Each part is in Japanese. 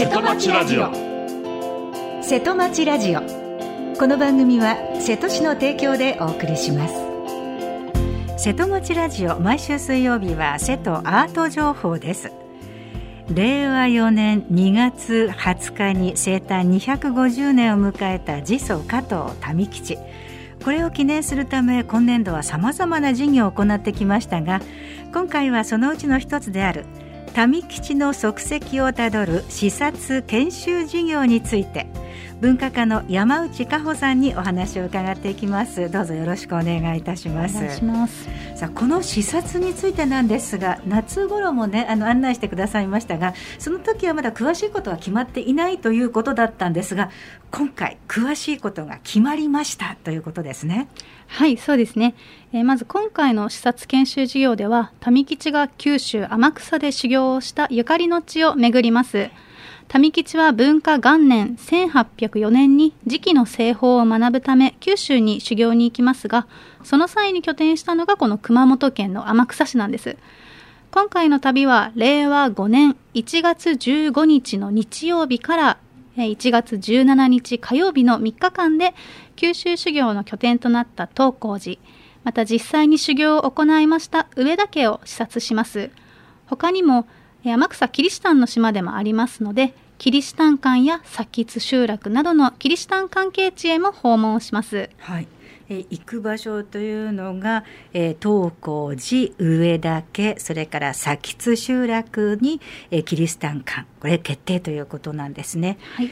瀬戸町ラジオ。 瀬戸町ラジオ。この番組は瀬戸市の提供でお送りします。瀬戸町ラジオ、毎週水曜日は瀬戸アート情報です。令和4年2月20日に生誕250年を迎えた次祖加藤民吉。これを記念するため今年度はさまざまな事業を行ってきましたが、今回はそのうちの一つである民吉の足跡をたどる視察研修事業について、文化課の山内加穂さんにお話を伺っていきます。どうぞよろしくお願いいたします。 お願いします。 さあ、この視察についてなんですが、夏頃もね案内してくださいましたが、その時はまだ詳しいことは決まっていないということだったんですが、今回詳しいことが決まりましたということですね。 はい、そうですね。まず今回の視察研修事業では、民吉が九州天草で修行をしたゆかりの地を巡ります。民吉は文化元年1804年に磁器の製法を学ぶため九州に修行に行きますが、その際に拠点したのがこの熊本県の天草市なんです。今回の旅は令和5年1月15日の日曜日から1月17日火曜日の3日間で九州修行の拠点となった東光寺、また実際に修行を行いました上田家を視察します。他にも天草キリシタンの島でもありますので、キリシタン館や佐吉集落などのキリシタン関係地へも訪問します。 はい、行く場所というのが、東光寺、上田家、それから佐吉集落に、キリシタン館、これ決定ということなんですね。はい、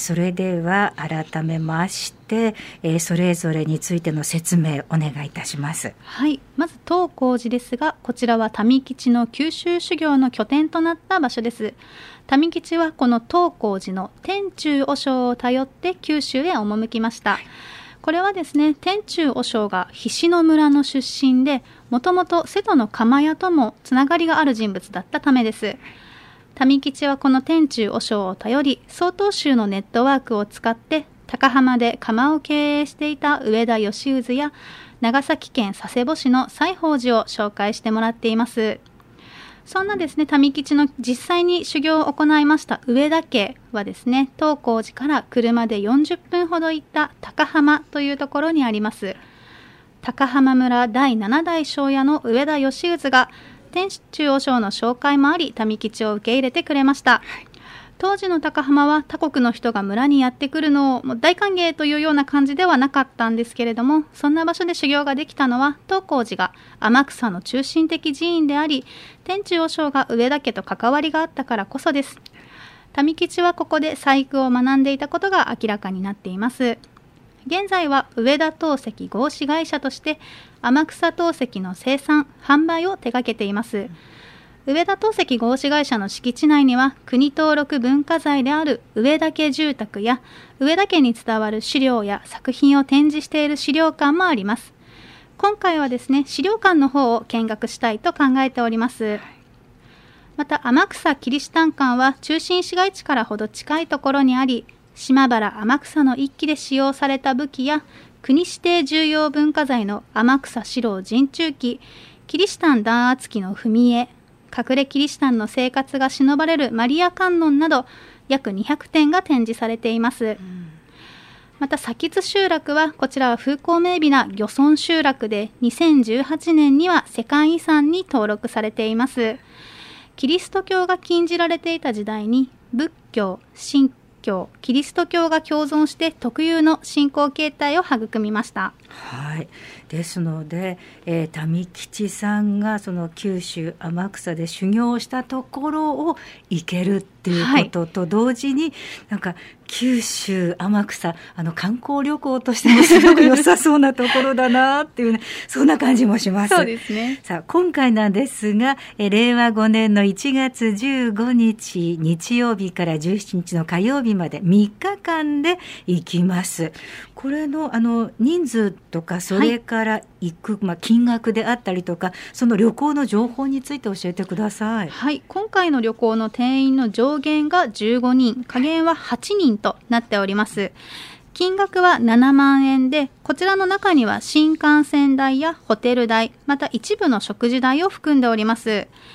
それでは改めまして、それぞれについての説明お願いいたします。 はい、まず東光寺ですが、こちらは民吉の九州修行の拠点となった場所です。民吉はこの東光寺の天中和尚を頼って九州へ赴きました。はい、これはですね、天中和尚が菱野村の出身で、もともと瀬戸の釜屋ともつながりがある人物だったためです。民吉はこの天中和尚を頼り、曹洞宗のネットワークを使って高浜で釜を経営していた上田義氏や長崎県佐世保市の西宝寺を紹介してもらっています。そんなですね、民吉の実際に修行を行いました上田家はですね、東光寺から車で40分ほど行った高浜というところにあります。高浜村第7代庄屋の上田義氏が天中和尚の紹介もあり、民吉を受け入れてくれました。はい、当時の高浜は他国の人が村にやってくるのをもう大歓迎というような感じではなかったんですけれども、そんな場所で修行ができたのは東光寺が天草の中心的寺院であり、天中和尚が上田家と関わりがあったからこそです。民吉はここで細工を学んでいたことが明らかになっています。現在は上田陶石合資会社として天草陶石の生産・販売を手掛けています。上田陶石合資会社の敷地内には国登録文化財である上田家住宅や上田家に伝わる資料や作品を展示している資料館もあります。今回はですね、資料館の方を見学したいと考えております。また天草キリシタン館は中心市街地からほど近いところにあり、島原天草の一揆で使用された武器や国指定重要文化財の天草四郎陣中記、キリシタン弾圧記の踏み絵、隠れキリシタンの生活が忍ばれるマリア観音など約200点が展示されています。また佐吉集落は、こちらは風光明媚な漁村集落で2018年には世界遺産に登録されています。キリスト教が禁じられていた時代に仏教、神教、キリスト教が共存して特有の信仰形態を育みました。 はい、ですので、民吉さんがその九州天草で修行したところを行けるっていうことと同時に、なんか九州天草観光旅行としてもすごく良さそうなところだなっていうねそんな感じもします。 そうですね。 さあ、今回なんですが、令和5年の1月15日日曜日から17日の火曜日まで3日間で行きます。これの人数とか、それから行く、金額であったりとか、その旅行の情報について教えてください。 はい、今回の旅行の定員の上限が15人、下限は8人となっております。金額は7万円で、こちらの中には新幹線代やホテル代、また一部の食事代を含んでおります。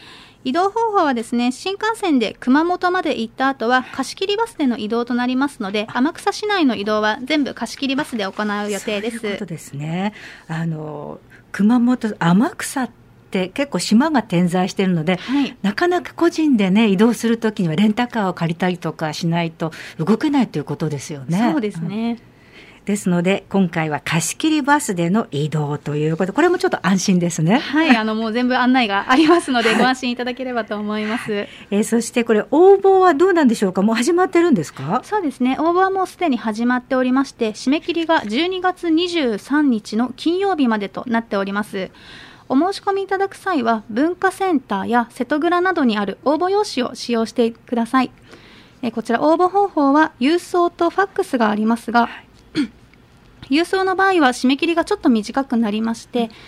移動方法はですね、新幹線で熊本まで行った後は貸切バスでの移動となりますので、天草市内の移動は全部貸切バスで行う予定です。 そういうことですね。熊本天草って結構島が点在しているので、はい、なかなか個人でね移動するときにはレンタカーを借りたりとかしないと動けないということですよね。 そうですね、 ですので今回は貸し切りバスでの移動ということで、これもちょっと安心ですね。 はい、もう全部案内がありますのでご安心いただければと思います。 そしてこれ応募はどうなんでしょうか。もう始まってるんですか。 そうですね、応募はもうすでに始まっておりまして、締め切りが12月23日の金曜日までとなっております。お申し込みいただく際は文化センターや瀬戸蔵などにある応募用紙を使用してください。こちら応募方法は郵送とファックスがありますが、郵送の場合は締め切りがちょっと短くなりまして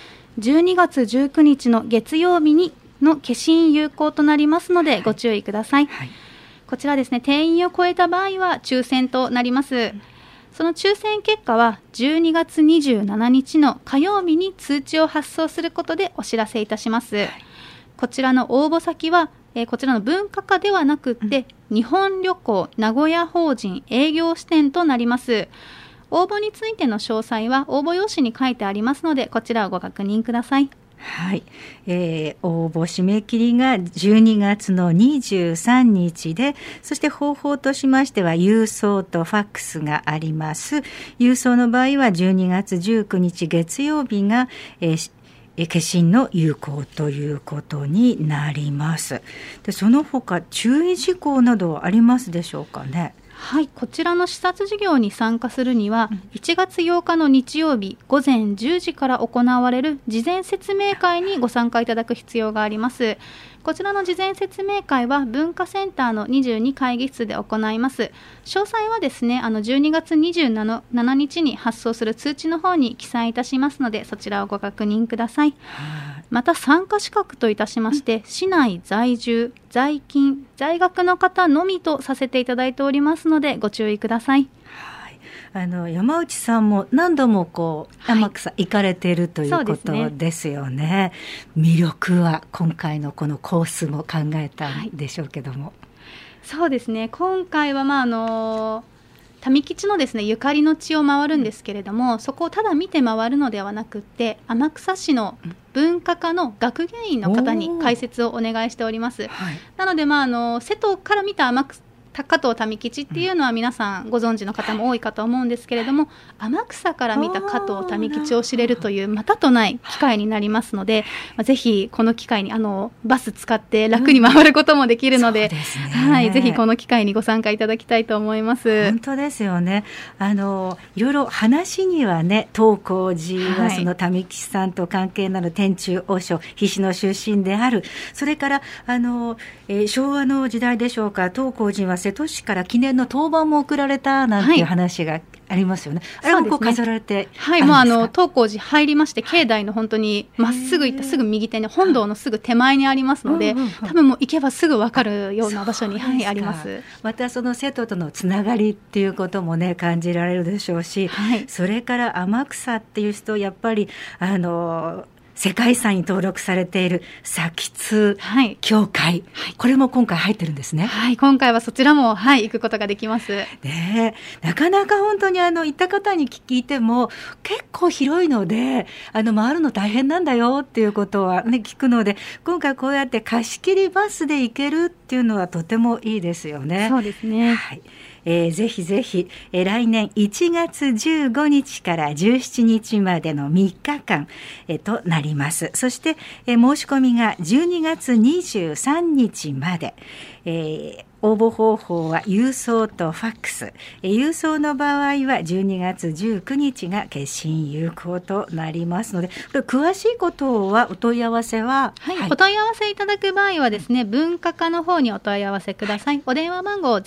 、12月19日の月曜日にの消印有効となりますのでご注意ください。はい、こちらですね、定員を超えた場合は抽選となります。その抽選結果は12月27日の火曜日に通知を発送することでお知らせいたします。はい、こちらの応募先は、こちらの文化課ではなくて、日本旅行名古屋法人営業支店となります。応募についての詳細は応募用紙に書いてありますので、こちらをご確認ください。 はい、応募締め切りが12月の23日で、そして方法としましては郵送とファックスがあります。郵送の場合は12月19日月曜日が、消印の有効ということになります。でその他注意事項などありますでしょうかね。 はい、こちらの視察事業に参加するには、1月8日の日曜日午前10時から行われる事前説明会にご参加いただく必要があります。こちらの事前説明会は文化センターの22会議室で行います。詳細はですね、12月27日に発送する通知の方に記載いたしますので、そちらをご確認ください。また参加資格といたしまして、市内在住、在勤、在学の方のみとさせていただいておりますのでご注意ください。 山内さんも何度も天草行かれているということですよね。魅力は今回のこのコースも考えたんでしょうけども。 そうですね、今回は民吉のですねゆかりの地を回るんですけれども、そこをただ見て回るのではなくって、天草市の文化課の学芸員の方に解説をお願いしております。なので、瀬戸から見た加藤民吉っていうのは皆さんご存知の方も多いかと思うんですけれども、天草から見た加藤民吉を知れるというまたとない機会になりますので、ぜひこの機会にバス使って楽に回ることもできるので、はい、ぜひこの機会にご参加いただきたいと思います。 本当ですよね。いろいろ話にはね、東光寺はその民吉さんと関係のある天中和尚、菱の出身である。それから昭和の時代でしょうか、東光寺は瀬戸市から記念の当番も贈られたなんていう話がありますよね。あれも飾られてあるんですか。はい、もう東光寺入りまして、境内の本当にまっすぐ行ったすぐ右手に本堂のすぐ手前にありますので、多分もう行けばすぐ分かるような場所に、あります。 またその瀬戸とのつながりっていうこともね感じられるでしょうし、それから天草っていう人、やっぱり世界遺産に登録されている津教会、これも今回入ってるんですね。 はい、今回はそちらも、行くことができます。 なかなか本当に行った方に聞いても結構広いので回るの大変なんだよっていうことはね聞くので、今回こうやって貸し切りバスで行けるっていうのはとてもいいですよね。 そうですね。 ぜひぜひ、来年1月15日から17日までの3日間、となります。そして、申し込みが12月23日まで、応募方法は郵送とファックス。郵送の場合は12月19日が消印有効となりますので、これ詳しいことはお問い合わせは、 お問い合わせいただく場合はですね、文化課の方にお問い合わせください。お電話番号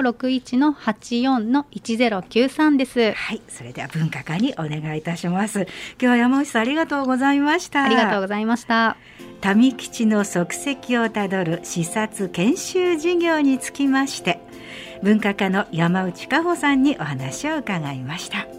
0561-84-1093 です。 はい、それでは文化課にお願いいたします。今日は山内さんありがとうございました。 ありがとうございました。 民吉の足跡をたどる視察研修事業につきまして、文化課の山内佳穂さんにお話を伺いました。